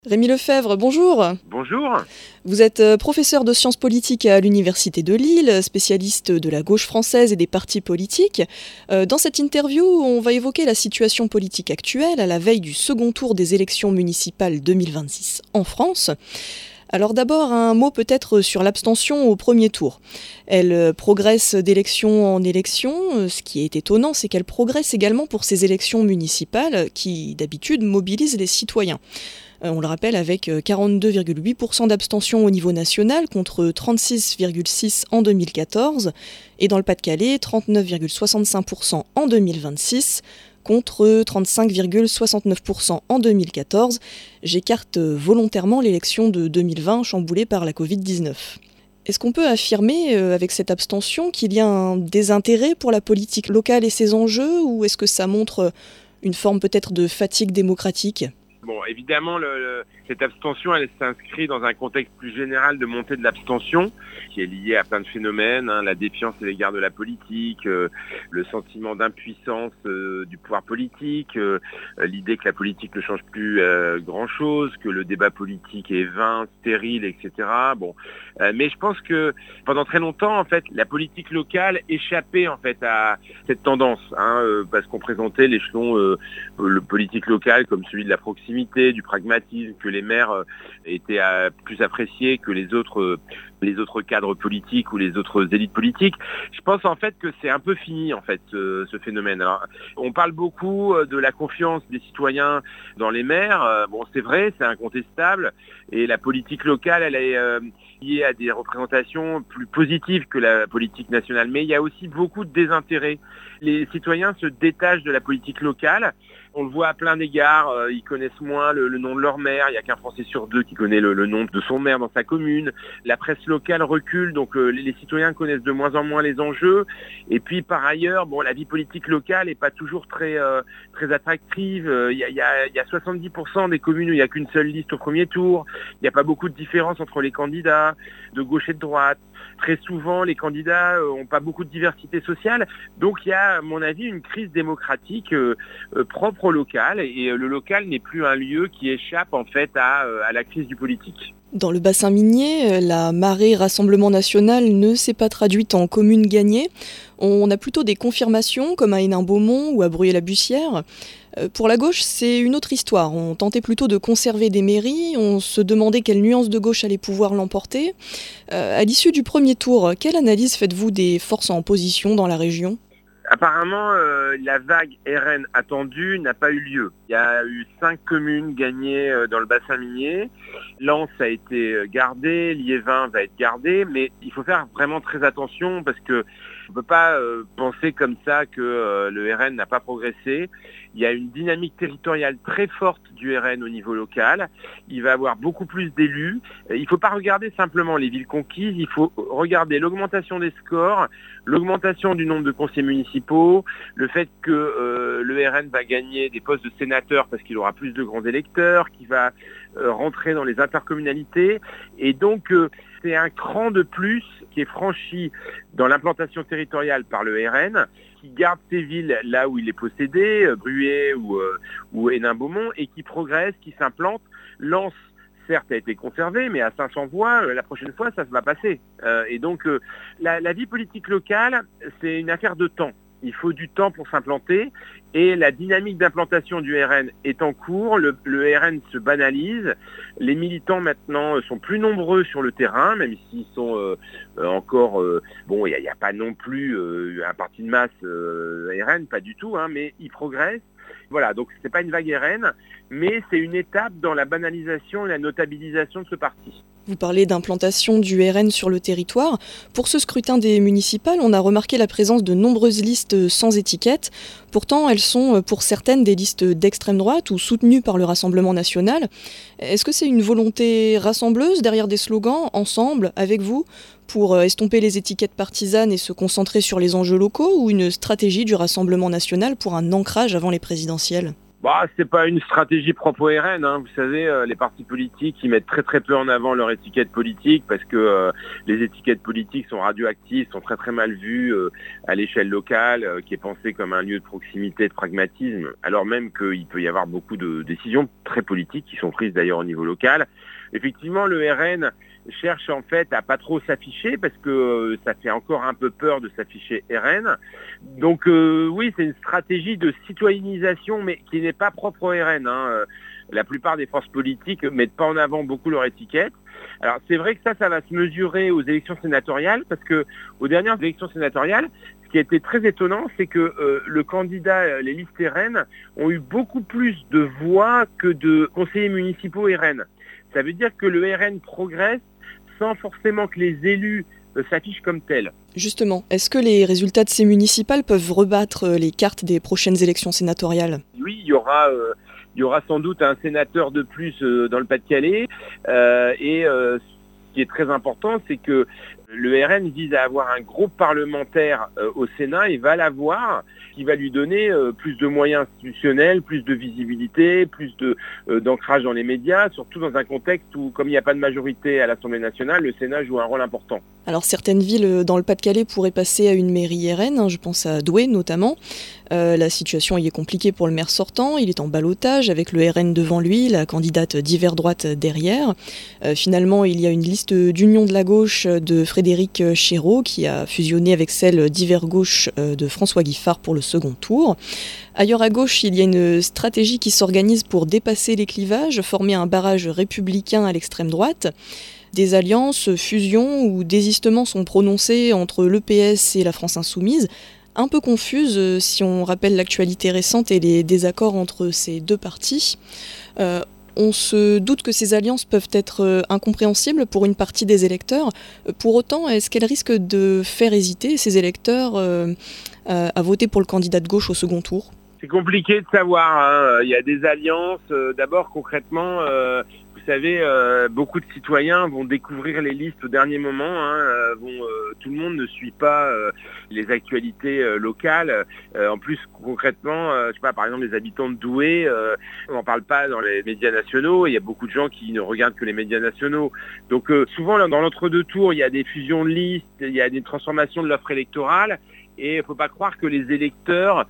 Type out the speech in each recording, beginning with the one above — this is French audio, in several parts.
Rémi Lefebvre, bonjour. Bonjour. Vous êtes professeur de sciences politiques à l'Université de Lille, spécialiste de la gauche française et des partis politiques. Dans cette interview, on va évoquer la situation politique actuelle à la veille du second tour des élections municipales 2026 en France. Alors d'abord, un mot peut-être sur l'abstention au premier tour. Elle progresse d'élection en élection. Ce qui est étonnant, c'est qu'elle progresse également pour ces élections municipales qui, d'habitude, mobilisent les citoyens. On le rappelle, avec 42,8% d'abstention au niveau national contre 36,6% en 2014 et dans le Pas-de-Calais, 39,65% en 2026 contre 35,69% en 2014. J'écarte volontairement l'élection de 2020 chamboulée par la Covid-19. Est-ce qu'on peut affirmer, avec cette abstention, qu'il y a un désintérêt pour la politique locale et ses enjeux, ou est-ce que ça montre une forme peut-être de fatigue démocratique ? Bon, évidemment, cette abstention, elle s'inscrit dans un contexte plus général de montée de l'abstention, qui est lié à plein de phénomènes, la défiance à l'égard de la politique, le sentiment d'impuissance du pouvoir politique, l'idée que la politique ne change plus grand-chose, que le débat politique est vain, stérile, etc. Bon, mais je pense que pendant très longtemps, en fait, la politique locale échappait en fait à cette tendance, parce qu'on présentait l'échelon le politique local comme celui de la proximité, du pragmatisme, que les maires étaient plus appréciés que les autres cadres politiques ou les autres élites politiques. Je pense en fait que c'est un peu fini en fait ce phénomène. Alors, on parle beaucoup de la confiance des citoyens dans les maires. Bon, c'est vrai, c'est incontestable, et la politique locale, elle est liée à des représentations plus positives que la politique nationale. Mais il y a aussi beaucoup de désintérêt. Les citoyens se détachent de la politique locale. On le voit à plein d'égards, ils connaissent moins le nom de leur maire, il n'y a qu'un Français sur deux qui connaît le nom de son maire dans sa commune. La presse locale recule, donc les citoyens connaissent de moins en moins les enjeux. Et puis par ailleurs, bon, la vie politique locale n'est pas toujours très attractive. Il y a 70% des communes où il n'y a qu'une seule liste au premier tour. Il n'y a pas beaucoup de différence entre les candidats, de gauche et de droite. Très souvent, les candidats n'ont pas beaucoup de diversité sociale. Donc il y a, à mon avis, une crise démocratique propre au local. Et le local n'est plus un lieu qui échappe en fait à la crise du politique. Dans le bassin minier, la marée Rassemblement National ne s'est pas traduite en commune gagnée. On a plutôt des confirmations comme à Hénin-Beaumont ou à Bruyères-la-Bussière. Pour la gauche, c'est une autre histoire. On tentait plutôt de conserver des mairies, on se demandait quelle nuance de gauche allait pouvoir l'emporter. À l'issue du premier tour, quelle analyse faites-vous des forces en position dans la région ? Apparemment, la vague RN attendue n'a pas eu lieu. Il y a eu 5 communes gagnées dans le bassin minier. Lens a été gardé, Liévin va être gardé, mais il faut faire vraiment très attention parce que on ne peut pas penser comme ça que le RN n'a pas progressé. Il y a une dynamique territoriale très forte du RN au niveau local. Il va avoir beaucoup plus d'élus. Il ne faut pas regarder simplement les villes conquises, il faut regarder l'augmentation des scores, l'augmentation du nombre de conseillers municipaux, le fait que le RN va gagner des postes de sénateurs parce qu'il aura plus de grands électeurs, qu'il va rentrer dans les intercommunalités. Et donc, c'est un cran de plus qui est franchi dans l'implantation territoriale par le RN, qui garde ces villes là où il est possédé, Bruay ou Hénin-Beaumont, et qui progresse, qui s'implante. Lens, certes, a été conservé, mais à 500 voix, la prochaine fois, ça se va passer. Et donc, la vie politique locale, c'est une affaire de temps. Il faut du temps pour s'implanter, et la dynamique d'implantation du RN est en cours. Le RN se banalise. Les militants maintenant sont plus nombreux sur le terrain, même s'ils sont encore... bon, il n'y a pas non plus un parti de masse RN, pas du tout, mais ils progressent. Voilà, donc c'est pas une vague RN, mais c'est une étape dans la banalisation et la notabilisation de ce parti. Vous parlez d'implantation du RN sur le territoire. Pour ce scrutin des municipales, on a remarqué la présence de nombreuses listes sans étiquette. Pourtant, elles sont pour certaines des listes d'extrême droite ou soutenues par le Rassemblement National. Est-ce que c'est une volonté rassembleuse derrière des slogans, ensemble, avec vous, pour estomper les étiquettes partisanes et se concentrer sur les enjeux locaux, ou une stratégie du Rassemblement National pour un ancrage avant les présidentielles ? Bah, c'est pas une stratégie propre au RN, hein. Vous savez, les partis politiques, ils mettent très très peu en avant leur étiquette politique parce que les étiquettes politiques sont radioactives, sont très très mal vues à l'échelle locale, qui est pensée comme un lieu de proximité, de pragmatisme, alors même qu'il peut y avoir beaucoup de décisions très politiques qui sont prises d'ailleurs au niveau local. Effectivement, le RN cherche en fait à pas trop s'afficher parce que ça fait encore un peu peur de s'afficher RN. Donc oui, c'est une stratégie de citoyennisation, mais qui n'est pas propre au RN, hein. La plupart des forces politiques mettent pas en avant beaucoup leur étiquette. Alors c'est vrai que ça va se mesurer aux élections sénatoriales, parce que aux dernières élections sénatoriales, ce qui a été très étonnant, c'est que le candidat, les listes RN, ont eu beaucoup plus de voix que de conseillers municipaux RN. Ça veut dire que le RN progresse sans forcément que les élus s'affichent comme tels. Justement, est-ce que les résultats de ces municipales peuvent rebattre les cartes des prochaines élections sénatoriales ? Oui, il y aura sans doute un sénateur de plus dans le Pas-de-Calais. Ce qui est très important, c'est que le RN vise à avoir un groupe parlementaire au Sénat et va l'avoir, qui va lui donner plus de moyens institutionnels, plus de visibilité, plus d'ancrage dans les médias, surtout dans un contexte où, comme il n'y a pas de majorité à l'Assemblée nationale, le Sénat joue un rôle important. Alors certaines villes dans le Pas-de-Calais pourraient passer à une mairie RN, je pense à Douai notamment. La situation y est compliquée pour le maire sortant, il est en ballottage avec le RN devant lui, la candidate d'hiver droite derrière. Finalement, il y a une liste d'union de la gauche de Frédéric Chéreau qui a fusionné avec celle d'hiver gauche de François Guiffard pour le second tour. Ailleurs à gauche, il y a une stratégie qui s'organise pour dépasser les clivages, former un barrage républicain à l'extrême droite. Des alliances, fusions ou désistements sont prononcés entre l'EPS et la France Insoumise, un peu confuses si on rappelle l'actualité récente et les désaccords entre ces deux partis. On se doute que ces alliances peuvent être incompréhensibles pour une partie des électeurs. Pour autant, est-ce qu'elles risquent de faire hésiter ces électeurs à voter pour le candidat de gauche au second tour ? C'est compliqué de savoir, hein. Il y a des alliances. D'abord, concrètement, vous savez, beaucoup de citoyens vont découvrir les listes au dernier moment, hein. Tout le monde ne suit pas les actualités locales. En plus, concrètement, je sais pas, par exemple, les habitants de Douai, on n'en parle pas dans les médias nationaux. Il y a beaucoup de gens qui ne regardent que les médias nationaux. Donc, souvent, dans l'entre-deux tours, il y a des fusions de listes, il y a des transformations de l'offre électorale. Et il ne faut pas croire que les électeurs,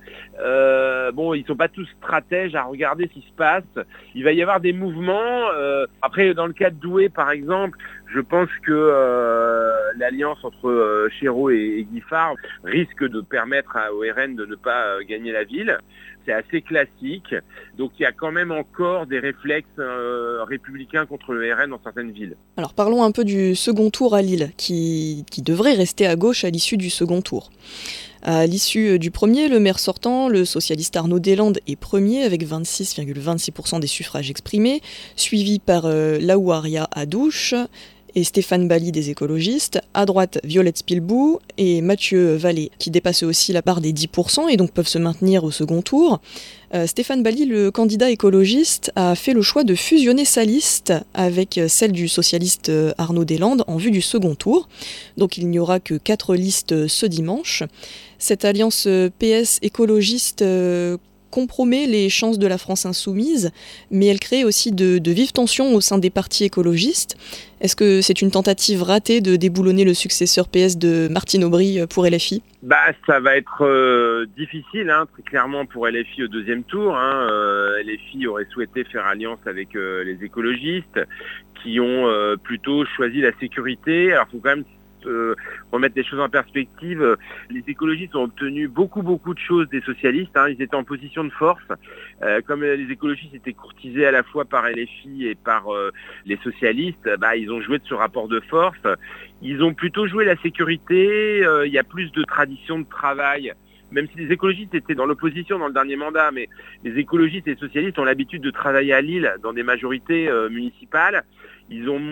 ils sont pas tous stratèges à regarder ce qui se passe. Il va y avoir des mouvements. Après, dans le cas de Douai, par exemple, je pense que l'alliance entre Chéreau et Guiffard risque de permettre au RN de ne pas gagner la ville. C'est assez classique. Donc il y a quand même encore des réflexes républicains contre le RN dans certaines villes. Alors parlons un peu du second tour à Lille, qui devrait rester à gauche à l'issue du second tour. À l'issue du premier, le maire sortant, le socialiste Arnaud Deslandes, est premier avec 26,26% des suffrages exprimés, suivi par Laouaria Adouche et Stéphane Bally des écologistes, à droite Violette Spilbou et Mathieu Vallée, qui dépassent aussi la barre des 10% et donc peuvent se maintenir au second tour. Stéphane Bally, le candidat écologiste, a fait le choix de fusionner sa liste avec celle du socialiste Arnaud Deslandes en vue du second tour. Donc il n'y aura que 4 listes ce dimanche. Cette alliance PS écologiste compromet les chances de la France insoumise, mais elle crée aussi de vives tensions au sein des partis écologistes. Est-ce que c'est une tentative ratée de déboulonner le successeur PS de Martine Aubry pour LFI ? Ça va être difficile, hein, très clairement pour LFI au deuxième tour. LFI aurait souhaité faire alliance avec les écologistes qui ont plutôt choisi la sécurité. Alors il faut quand même remettre les choses en perspective. Les écologistes ont obtenu beaucoup de choses des socialistes, hein. Ils étaient en position de force. Comme les écologistes étaient courtisés à la fois par LFI et par les socialistes, ils ont joué de ce rapport de force. Ils ont plutôt joué la sécurité. Il y a plus de tradition de travail. Même si les écologistes étaient dans l'opposition dans le dernier mandat, mais les écologistes et les socialistes ont l'habitude de travailler à Lille dans des majorités municipales. Ils ont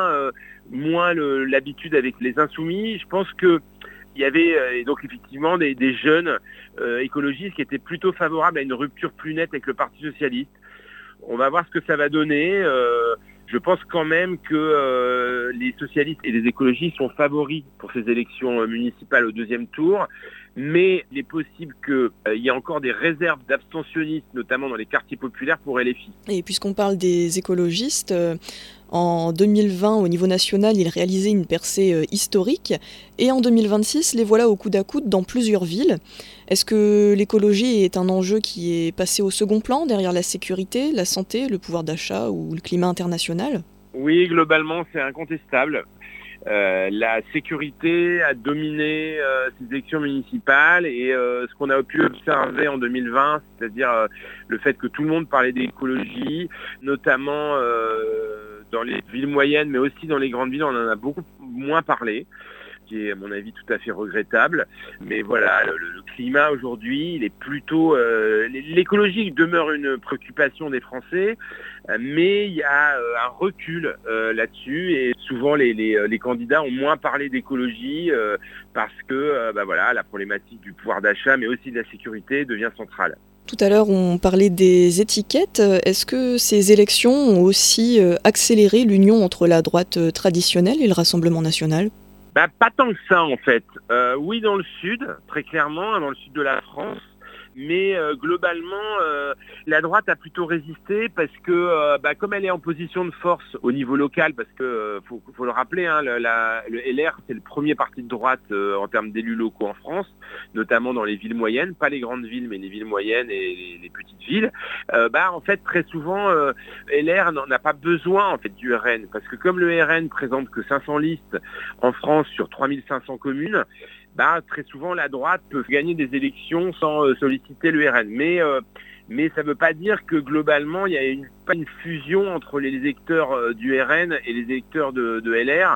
moins l'habitude avec les insoumis. Je pense que il y avait donc effectivement des jeunes écologistes qui étaient plutôt favorables à une rupture plus nette avec le Parti socialiste. On va voir ce que ça va donner. Je pense quand même que les socialistes et les écologistes sont favoris pour ces élections municipales au deuxième tour. mais il est possible qu'il y ait encore des réserves d'abstentionnistes, notamment dans les quartiers populaires pour LFI. Et puisqu'on parle des écologistes, en 2020, au niveau national, ils réalisaient une percée historique. Et en 2026, les voilà au coude à coude dans plusieurs villes. Est-ce que l'écologie est un enjeu qui est passé au second plan, derrière la sécurité, la santé, le pouvoir d'achat ou le climat international ? Oui, globalement, c'est incontestable. La sécurité a dominé ces élections municipales et ce qu'on a pu observer en 2020, c'est-à-dire le fait que tout le monde parlait d'écologie, notamment dans les villes moyennes, mais aussi dans les grandes villes, on en a beaucoup moins parlé, qui est à mon avis tout à fait regrettable. Mais voilà, le climat aujourd'hui, il est plutôt... l'écologie demeure une préoccupation des Français, mais il y a un recul là-dessus et souvent les candidats ont moins parlé d'écologie parce que voilà, la problématique du pouvoir d'achat, mais aussi de la sécurité devient centrale. Tout à l'heure, on parlait des étiquettes. Est-ce que ces élections ont aussi accéléré l'union entre la droite traditionnelle et le Rassemblement national ? Pas tant que ça en fait. Oui, dans le sud, très clairement, dans le sud de la France. Mais globalement, la droite a plutôt résisté parce que, comme elle est en position de force au niveau local, parce que faut le rappeler, hein, le LR c'est le premier parti de droite en termes d'élus locaux en France, notamment dans les villes moyennes, pas les grandes villes, mais les villes moyennes et les petites villes. En fait, très souvent, LR n'a pas besoin en fait du RN, parce que comme le RN présente que 500 listes en France sur 3500 communes. Très souvent la droite peut gagner des élections sans solliciter le RN. Mais ça ne veut pas dire que globalement il y a pas une fusion entre les électeurs du RN et les électeurs de LR.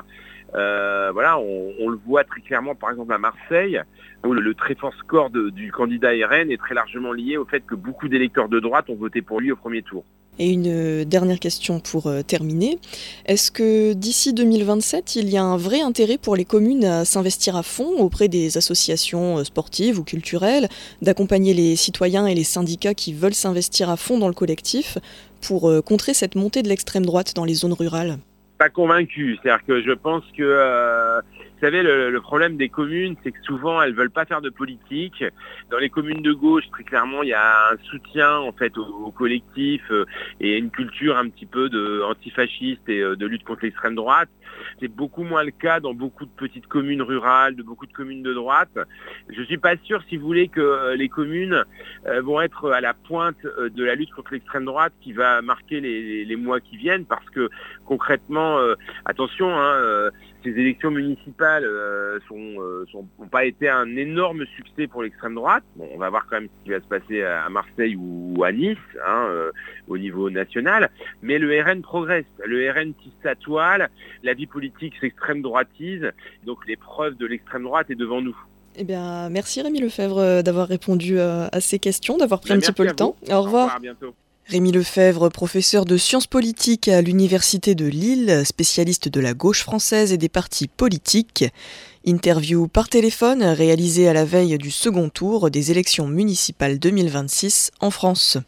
On le voit très clairement par exemple à Marseille, où le très fort score du candidat RN est très largement lié au fait que beaucoup d'électeurs de droite ont voté pour lui au premier tour. Et une dernière question pour terminer. Est-ce que d'ici 2027, il y a un vrai intérêt pour les communes à s'investir à fond auprès des associations sportives ou culturelles, d'accompagner les citoyens et les syndicats qui veulent s'investir à fond dans le collectif pour contrer cette montée de l'extrême droite dans les zones rurales ? Pas convaincu, c'est-à-dire que je pense que vous savez, le problème des communes, c'est que souvent elles veulent pas faire de politique. Dans les communes de gauche, très clairement, il y a un soutien en fait au collectif et une culture un petit peu antifasciste et de lutte contre l'extrême droite. C'est beaucoup moins le cas dans beaucoup de petites communes rurales, de beaucoup de communes de droite. Je suis pas sûr, si vous voulez, que les communes vont être à la pointe de la lutte contre l'extrême droite qui va marquer les mois qui viennent, parce que concrètement, attention, ces élections municipales n'ont pas été un énorme succès pour l'extrême droite. Bon, on va voir quand même ce qui va se passer à Marseille ou à Nice, au niveau national. Mais le RN progresse. Le RN tisse sa toile. La vie politique s'extrême droitise. Donc l'épreuve de l'extrême droite est devant nous. Eh bien, merci Rémi Lefebvre d'avoir répondu à ces questions, d'avoir pris un petit peu le temps. Au revoir. Au revoir, à bientôt. Rémi Lefebvre, professeur de sciences politiques à l'Université de Lille, spécialiste de la gauche française et des partis politiques. Interview par téléphone réalisée à la veille du second tour des élections municipales 2026 en France.